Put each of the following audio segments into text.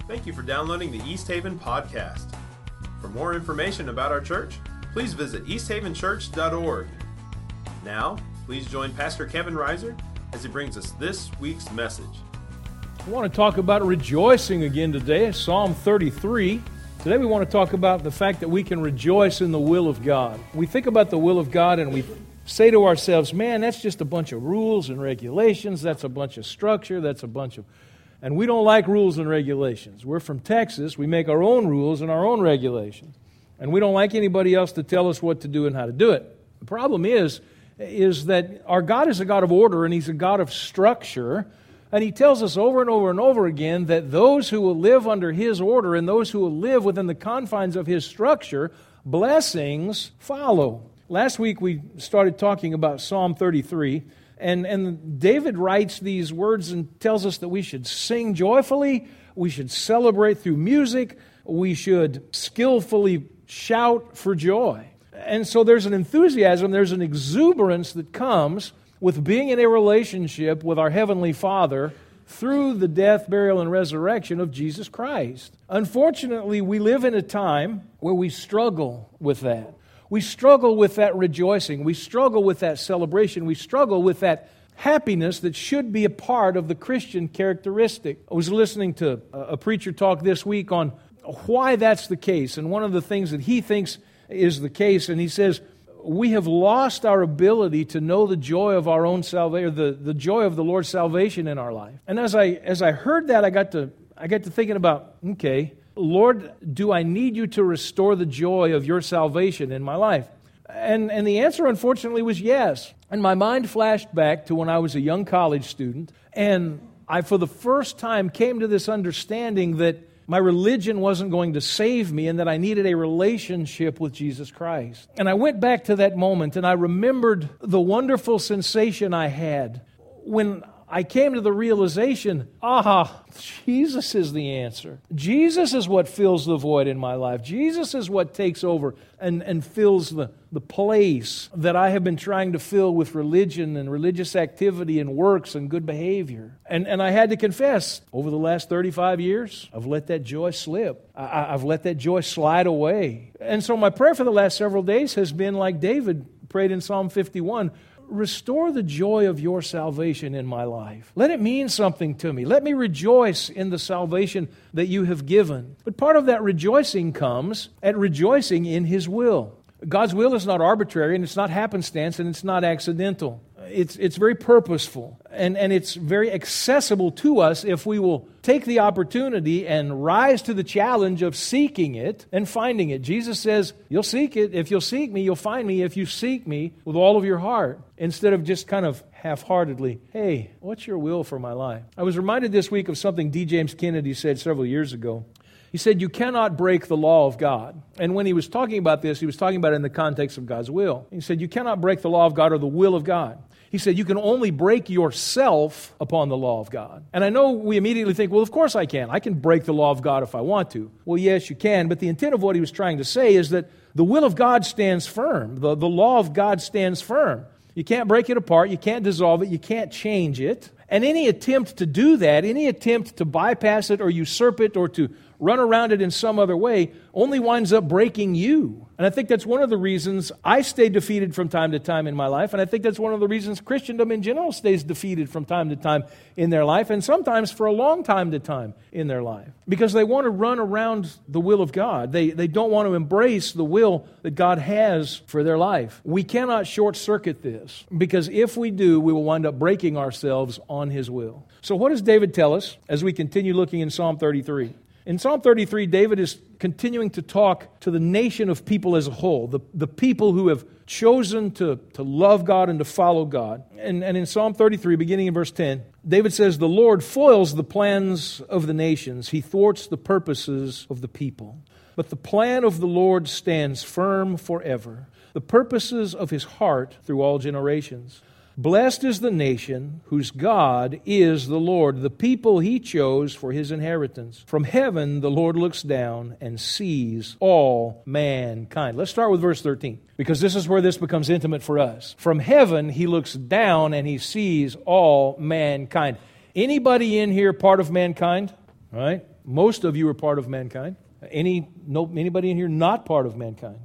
Thank you for downloading the East Haven Podcast. For more information about our church, please visit easthavenchurch.org. Now, please join Pastor Kevin Reiser as he brings us this week's message. I want to talk about rejoicing again today, Psalm 33. Today we want to talk about the fact that we can rejoice in the will of God. We think about the will of God and we say to ourselves, man, that's just a bunch of rules and regulations, that's a bunch of structure, and we don't like rules and regulations. We're from Texas, we make our own rules and our own regulations. And we don't like anybody else to tell us what to do and how to do it. The problem is that our God is a God of order and He's a God of structure. And He tells us over and over and over again that those who will live under His order and those who will live within the confines of His structure, blessings follow. Last week we started talking about Psalm 33. And David writes these words and tells us that we should sing joyfully, we should celebrate through music, we should skillfully shout for joy. And so there's an enthusiasm, there's an exuberance that comes with being in a relationship with our Heavenly Father through the death, burial, and resurrection of Jesus Christ. Unfortunately, we live in a time where we struggle with that. We struggle with that rejoicing. We struggle with that celebration. We struggle with that happiness that should be a part of the Christian characteristic. I was listening to a preacher talk this week on why that's the case. And one of the things that he thinks is the case, and he says, we have lost our ability to know the joy of our own salvation, the joy of the Lord's salvation in our life. And as I heard that, I got to thinking about, okay, Lord, do I need you to restore the joy of your salvation in my life? And the answer, unfortunately, was yes. And my mind flashed back to when I was a young college student, and I, for the first time, came to this understanding that my religion wasn't going to save me and that I needed a relationship with Jesus Christ. And I went back to that moment, and I remembered the wonderful sensation I had when I came to the realization, Jesus is the answer. Jesus is what fills the void in my life. Jesus is what takes over and fills the place that I have been trying to fill with religion and religious activity and works and good behavior. And I had to confess, over the last 35 years, I've let that joy slip. I've let that joy slide away. And so my prayer for the last several days has been like David prayed in Psalm 51, restore the joy of your salvation in my life. Let it mean something to me. Let me rejoice in the salvation that you have given. But part of that rejoicing comes at rejoicing in His will. God's will is not arbitrary, and it's not happenstance, and it's not accidental. It's very purposeful, and it's very accessible to us if we will take the opportunity and rise to the challenge of seeking it and finding it. Jesus says, you'll seek it. If you'll seek me, you'll find me if you seek me with all of your heart, instead of just kind of half-heartedly, hey, what's your will for my life? I was reminded this week of something D. James Kennedy said several years ago. He said, you cannot break the law of God. And when he was talking about this, he was talking about it in the context of God's will. He said, you cannot break the law of God or the will of God. He said, you can only break yourself upon the law of God. And I know we immediately think, well, of course I can. I can break the law of God if I want to. Well, yes, you can. But the intent of what he was trying to say is that the will of God stands firm. The law of God stands firm. You can't break it apart. You can't dissolve it. You can't change it. And any attempt to do that, any attempt to bypass it or usurp it or to run around it in some other way, only winds up breaking you. And I think that's one of the reasons I stay defeated from time to time in my life, and I think that's one of the reasons Christendom in general stays defeated from time to time in their life, and sometimes for a long time to time in their life. Because they want to run around the will of God. They don't want to embrace the will that God has for their life. We cannot short-circuit this, because if we do, we will wind up breaking ourselves on His will. So what does David tell us as we continue looking in Psalm 33? In Psalm 33, David is continuing to talk to the nation of people as a whole, the people who have chosen to love God and to follow God. And in Psalm 33, beginning in verse 10, David says, the Lord foils the plans of the nations. He thwarts the purposes of the people. But the plan of the Lord stands firm forever, the purposes of His heart through all generations. Blessed is the nation whose God is the Lord, the people He chose for His inheritance. From heaven the Lord looks down and sees all mankind. Let's start with verse 13, because this is where this becomes intimate for us. From heaven He looks down and He sees all mankind. Anybody in here part of mankind? All right? Most of you are part of mankind. Anybody in here not part of mankind?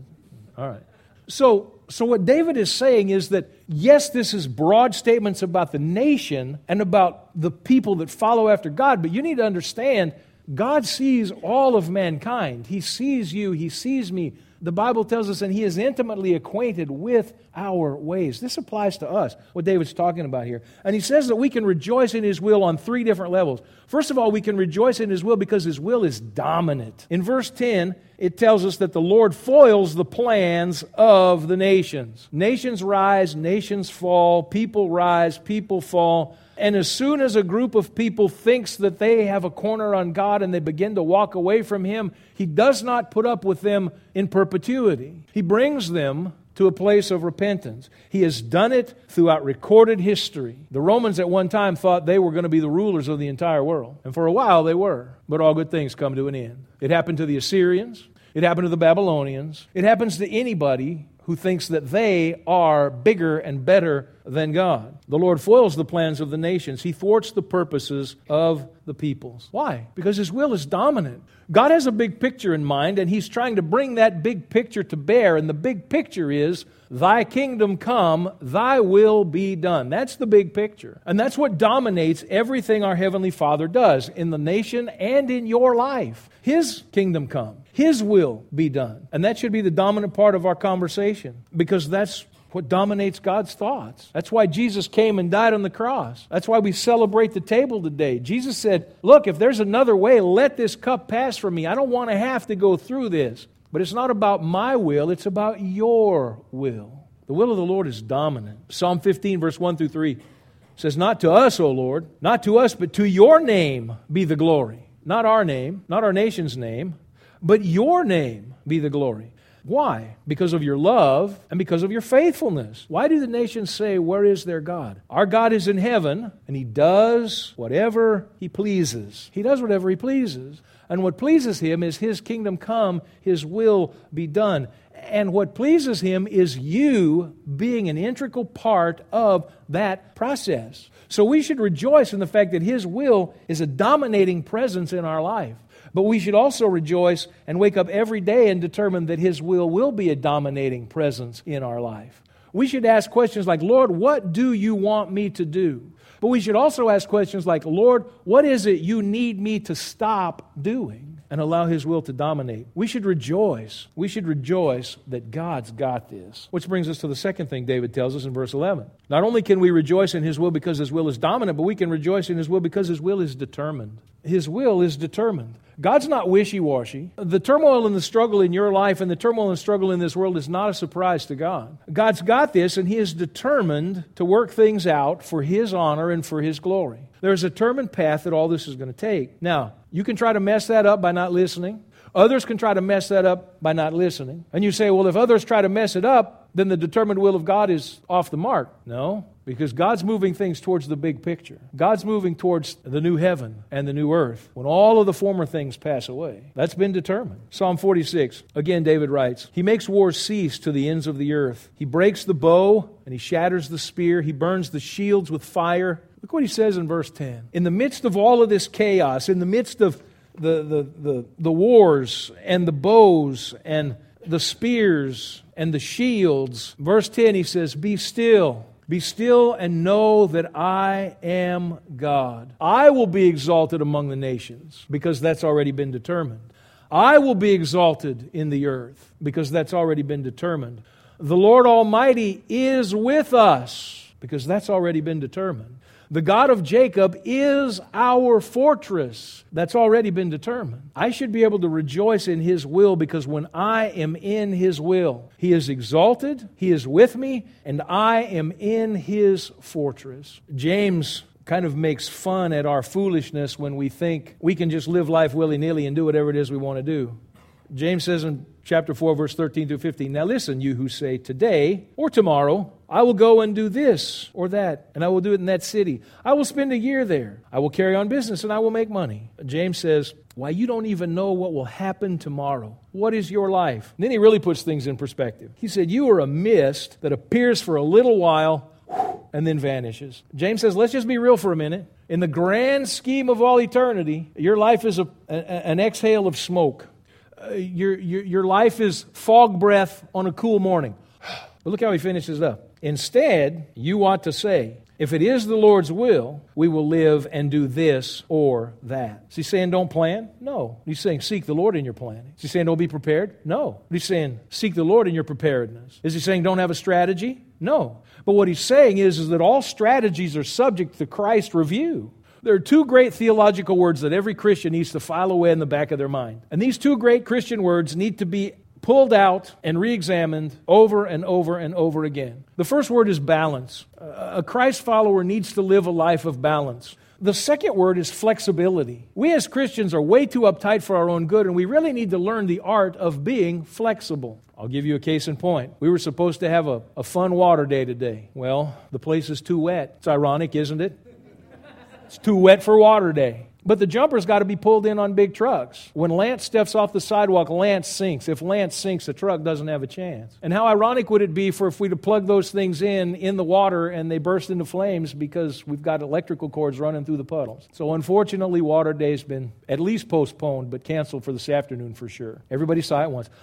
All right. So what David is saying is that, yes, this is broad statements about the nation and about the people that follow after God, but you need to understand God sees all of mankind. He sees you. He sees me. The Bible tells us, and He is intimately acquainted with our ways. This applies to us, what David's talking about here. And he says that we can rejoice in His will on three different levels. First of all, we can rejoice in His will because His will is dominant. In verse 10, it tells us that the Lord foils the plans of the nations. Nations rise, nations fall, people rise, people fall. And as soon as a group of people thinks that they have a corner on God and they begin to walk away from Him, He does not put up with them in perpetuity. He brings them to a place of repentance. He has done it throughout recorded history. The Romans at one time thought they were going to be the rulers of the entire world. And for a while they were. But all good things come to an end. It happened to the Assyrians. It happened to the Babylonians. It happens to anybody who thinks that they are bigger and better than God. The Lord foils the plans of the nations. He thwarts the purposes of the peoples. Why? Because His will is dominant. God has a big picture in mind, and He's trying to bring that big picture to bear. And the big picture is, Thy kingdom come, Thy will be done. That's the big picture. And that's what dominates everything our Heavenly Father does in the nation and in your life. His kingdom come. His will be done. And that should be the dominant part of our conversation, because that's what dominates God's thoughts. That's why Jesus came and died on the cross. That's why we celebrate the table today. Jesus said, look, if there's another way, let this cup pass from me. I don't want to have to go through this. But it's not about my will, it's about your will. The will of the Lord is dominant. Psalm 15, verse 1 through 3 says, not to us, O Lord, not to us, but to your name be the glory. Not our name, not our nation's name, but your name be the glory. Why? Because of your love and because of your faithfulness. Why do the nations say, where is their God? Our God is in heaven, and He does whatever He pleases. He does whatever He pleases. And what pleases Him is His kingdom come, His will be done. And what pleases Him is you being an integral part of that process. So we should rejoice in the fact that His will is a dominating presence in our life. But we should also rejoice and wake up every day and determine that His will be a dominating presence in our life. We should ask questions like, Lord, what do you want me to do? But we should also ask questions like, Lord, what is it you need me to stop doing? And allow His will to dominate. We should rejoice. We should rejoice that God's got this. Which brings us to the second thing David tells us in verse 11. Not only can we rejoice in His will because His will is dominant, but we can rejoice in His will because His will is determined. His will is determined. God's not wishy-washy. The turmoil and the struggle in your life and the turmoil and struggle in this world is not a surprise to God. God's got this, and He is determined to work things out for His honor and for His glory. There's a determined path that all this is going to take. Now, you can try to mess that up by not listening. Others can try to mess that up by not listening. And you say, well, if others try to mess it up, then the determined will of God is off the mark. No, because God's moving things towards the big picture. God's moving towards the new heaven and the new earth when all of the former things pass away. That's been determined. Psalm 46, again, David writes, He makes wars cease to the ends of the earth. He breaks the bow and He shatters the spear. He burns the shields with fire. Look what he says in verse 10. In the midst of all of this chaos, in the midst of the wars and the bows and the spears and the shields, verse 10 he says, Be still and know that I am God. I will be exalted among the nations because that's already been determined. I will be exalted in the earth because that's already been determined. The Lord Almighty is with us because that's already been determined. The God of Jacob is our fortress. That's already been determined. I should be able to rejoice in His will because when I am in His will, He is exalted, He is with me, and I am in His fortress. James kind of makes fun at our foolishness when we think we can just live life willy-nilly and do whatever it is we want to do. James says in chapter 4, verse 13 through 15, Now listen, you who say, today or tomorrow, I will go and do this or that, and I will do it in that city. I will spend a year there. I will carry on business, and I will make money. James says, why, you don't even know what will happen tomorrow. What is your life? And then he really puts things in perspective. He said, you are a mist that appears for a little while and then vanishes. James says, let's just be real for a minute. In the grand scheme of all eternity, your life is an exhale of smoke. Your life is fog breath on a cool morning. But look how he finishes up. Instead, you ought to say, if it is the Lord's will, we will live and do this or that. Is he saying don't plan? No. He's saying seek the Lord in your planning. Is he saying don't be prepared? No. He's saying seek the Lord in your preparedness. Is he saying don't have a strategy? No. But what he's saying is that all strategies are subject to Christ's review. There are two great theological words that every Christian needs to file away in the back of their mind. And these two great Christian words need to be pulled out and re-examined over and over and over again. The first word is balance. A Christ follower needs to live a life of balance. The second word is flexibility. We as Christians are way too uptight for our own good, and we really need to learn the art of being flexible. I'll give you a case in point. We were supposed to have a fun water day today. Well, the place is too wet. It's ironic, isn't it? It's too wet for water day. But the jumper's got to be pulled in on big trucks. When Lance steps off the sidewalk, Lance sinks. If Lance sinks, the truck doesn't have a chance. And how ironic would it be for if we'd have plugged those things in the water and they burst into flames because we've got electrical cords running through the puddles. So unfortunately, water day's been at least postponed, but canceled for this afternoon for sure. Everybody saw it once.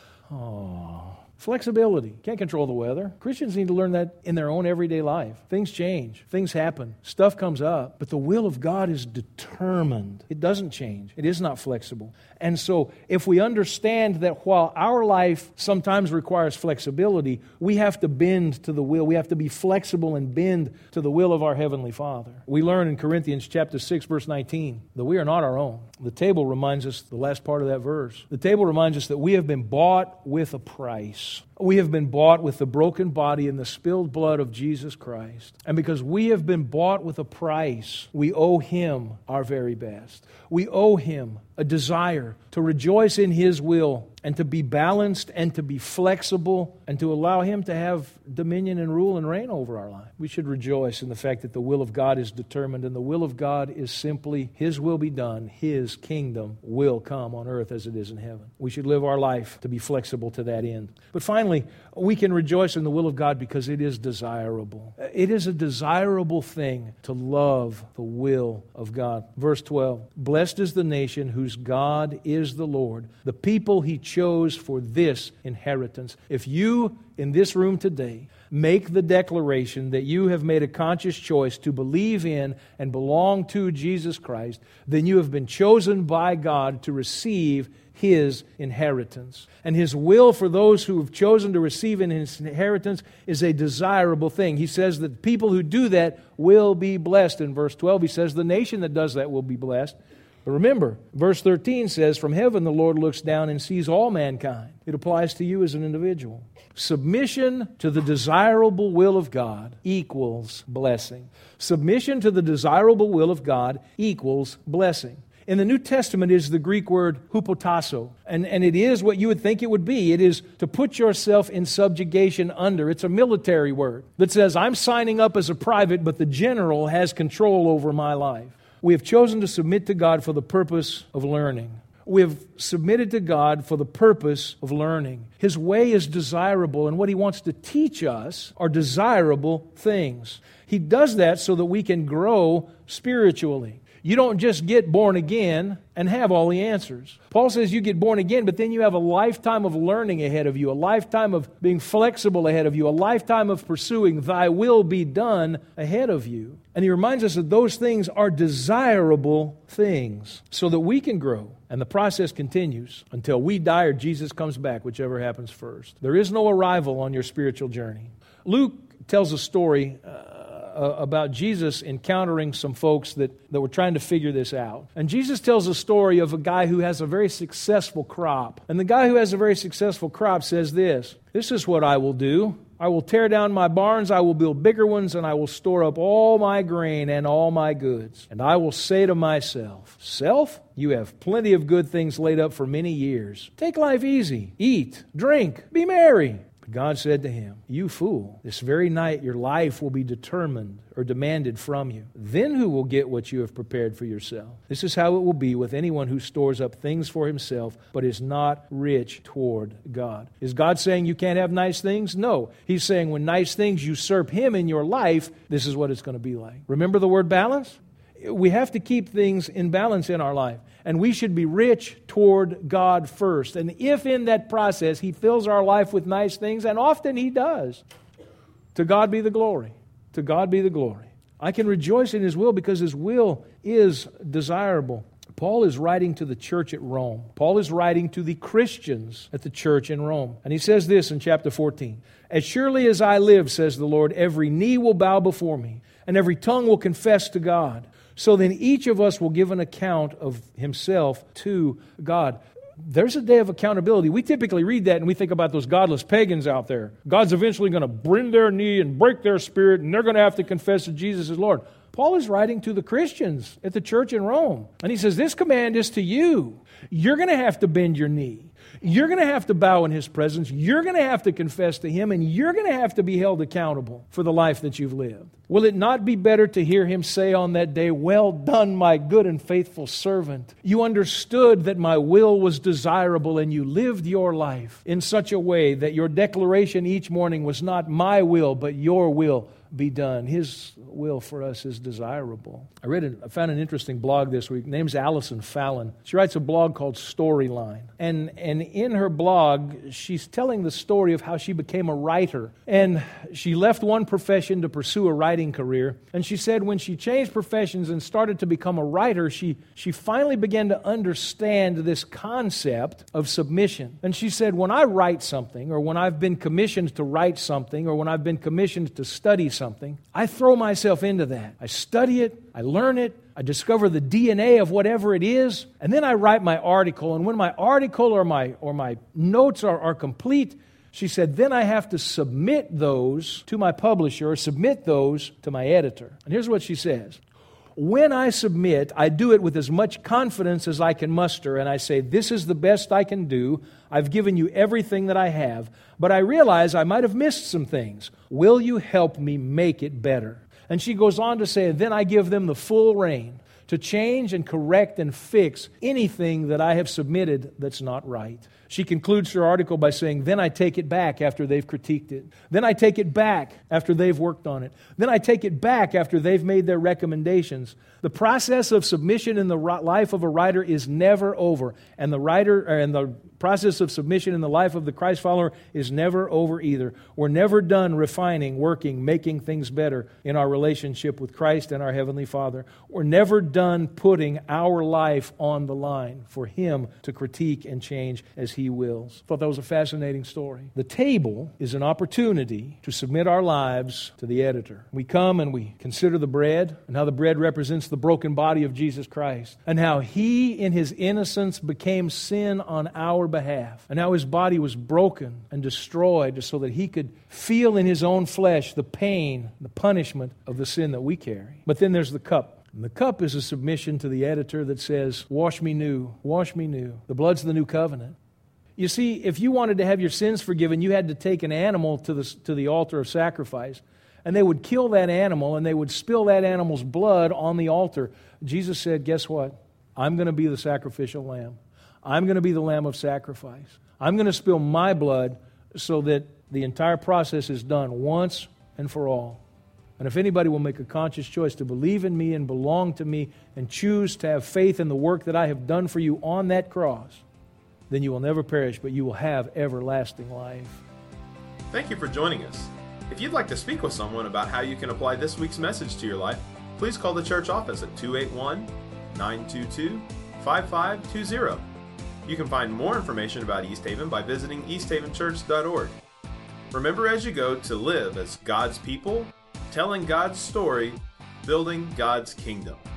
Oh. Flexibility. Can't control the weather. Christians need to learn that in their own everyday life. Things change. Things happen. Stuff comes up. But the will of God is determined. It doesn't change. It is not flexible. And so if we understand that while our life sometimes requires flexibility, we have to bend to the will. We have to be flexible and bend to the will of our Heavenly Father. We learn in Corinthians chapter 6, verse 19, that we are not our own. The table reminds us, the last part of that verse, the table reminds us that we have been bought with a price. We have been bought with the broken body and the spilled blood of Jesus Christ. And because we have been bought with a price, we owe Him our very best. We owe Him a desire to rejoice in His will and to be balanced and to be flexible and to allow Him to have dominion and rule and reign over our life. We should rejoice in the fact that the will of God is determined, and the will of God is simply His will be done, His kingdom will come on earth as it is in heaven. We should live our life to be flexible to that end. But finally, we can rejoice in the will of God because it is desirable. It is a desirable thing to love the will of God. Verse 12, blessed is the nation whose God is the Lord, the people He chose for this inheritance. If you in this room today make the declaration that you have made a conscious choice to believe in and belong to Jesus Christ, then you have been chosen by God to receive His inheritance. And His will for those who have chosen to receive His inheritance is a desirable thing. He says that people who do that will be blessed. In verse 12, He says the nation that does that will be blessed. But remember, verse 13 says, from heaven the Lord looks down and sees all mankind. It applies to you as an individual. Submission to the desirable will of God equals blessing. Submission to the desirable will of God equals blessing. In the New Testament is the Greek word hupotasso, and it is what you would think it would be. It is to put yourself in subjugation under. It's a military word that says, I'm signing up as a private, but the general has control over my life. We have chosen to submit to God for the purpose of learning. We have submitted to God for the purpose of learning. His way is desirable, and what He wants to teach us are desirable things. He does that so that we can grow spiritually. You don't just get born again and have all the answers. Paul says you get born again, but then you have a lifetime of learning ahead of you, a lifetime of being flexible ahead of you, a lifetime of pursuing thy will be done ahead of you. And he reminds us that those things are desirable things so that we can grow. And the process continues until we die or Jesus comes back, whichever happens first. There is no arrival on your spiritual journey. Luke tells a story about Jesus encountering some folks that were trying to figure this out. And Jesus tells a story of a guy who has a very successful crop. And the guy who has a very successful crop says this is what I will do. I will tear down my barns, I will build bigger ones, and I will store up all my grain and all my goods. And I will say to myself, self, you have plenty of good things laid up for many years. Take life easy. Eat, drink, be merry. God said to him, "You fool, this very night your life will be determined or demanded from you. Then who will get what you have prepared for yourself? This is how it will be with anyone who stores up things for himself, but is not rich toward God." Is God saying you can't have nice things? No. He's saying when nice things usurp Him in your life, this is what it's going to be like. Remember the word balance? We have to keep things in balance in our life. And we should be rich toward God first. And if in that process He fills our life with nice things, and often He does, to God be the glory. To God be the glory. I can rejoice in His will because His will is desirable. Paul is writing to the church at Rome. Paul is writing to the Christians at the church in Rome. And he says this in chapter 14. "As surely as I live, says the Lord, every knee will bow before me, and every tongue will confess to God. So then each of us will give an account of himself to God." There's a day of accountability. We typically read that and we think about those godless pagans out there. God's eventually going to bend their knee and break their spirit, and they're going to have to confess that Jesus is Lord. Paul is writing to the Christians at the church in Rome. And he says, this command is to you. You're going to have to bend your knee. You're going to have to bow in His presence. You're going to have to confess to Him, and you're going to have to be held accountable for the life that you've lived. Will it not be better to hear Him say on that day, "Well done, my good and faithful servant. You understood that my will was desirable, and you lived your life in such a way that your declaration each morning was not my will, but your will be done." His will for us is desirable. I found an interesting blog this week. Her name's Allison Fallon. She writes a blog called Storyline. And in her blog, she's telling the story of how she became a writer. And she left one profession to pursue a writing career. And she said when she changed professions and started to become a writer, she finally began to understand this concept of submission. And she said, when I write something, or when I've been commissioned to write something, or when I've been commissioned to study something, I throw myself into that. I study it, I learn it, I discover the DNA of whatever it is, and then I write my article. And when my article or my notes are complete, she said, then I have to submit those to my publisher, or submit those to my editor. And here's what she says. When I submit, I do it with as much confidence as I can muster, and I say, this is the best I can do. I've given you everything that I have, but I realize I might have missed some things. Will you help me make it better? And she goes on to say, then I give them the full rein to change and correct and fix anything that I have submitted that's not right. She concludes her article by saying, then I take it back after they've critiqued it. Then I take it back after they've worked on it. Then I take it back after they've made their recommendations. The process of submission in the life of a writer is never over. And the process of submission in the life of the Christ follower is never over either. We're never done refining, working, making things better in our relationship with Christ and our Heavenly Father. We're never done putting our life on the line for Him to critique and change as He wills. I thought that was a fascinating story. The table is an opportunity to submit our lives to the editor. We come and we consider the bread, and how the bread represents the broken body of Jesus Christ, and how He in His innocence became sin on our behalf, and how His body was broken and destroyed so that He could feel in His own flesh the pain, the punishment of the sin that we carry. But then there's the cup. And the cup is a submission to the editor that says, wash me new, wash me new. The blood's the new covenant. You see, if you wanted to have your sins forgiven, you had to take an animal to the altar of sacrifice, and they would kill that animal, and they would spill that animal's blood on the altar. Jesus said, guess what? I'm going to be the sacrificial lamb. I'm going to be the lamb of sacrifice. I'm going to spill my blood so that the entire process is done once and for all. And if anybody will make a conscious choice to believe in me and belong to me and choose to have faith in the work that I have done for you on that cross, then you will never perish, but you will have everlasting life. Thank you for joining us. If you'd like to speak with someone about how you can apply this week's message to your life, please call the church office at 281-922-5520. You can find more information about East Haven by visiting easthavenchurch.org. Remember as you go to live as God's people, telling God's story, building God's kingdom.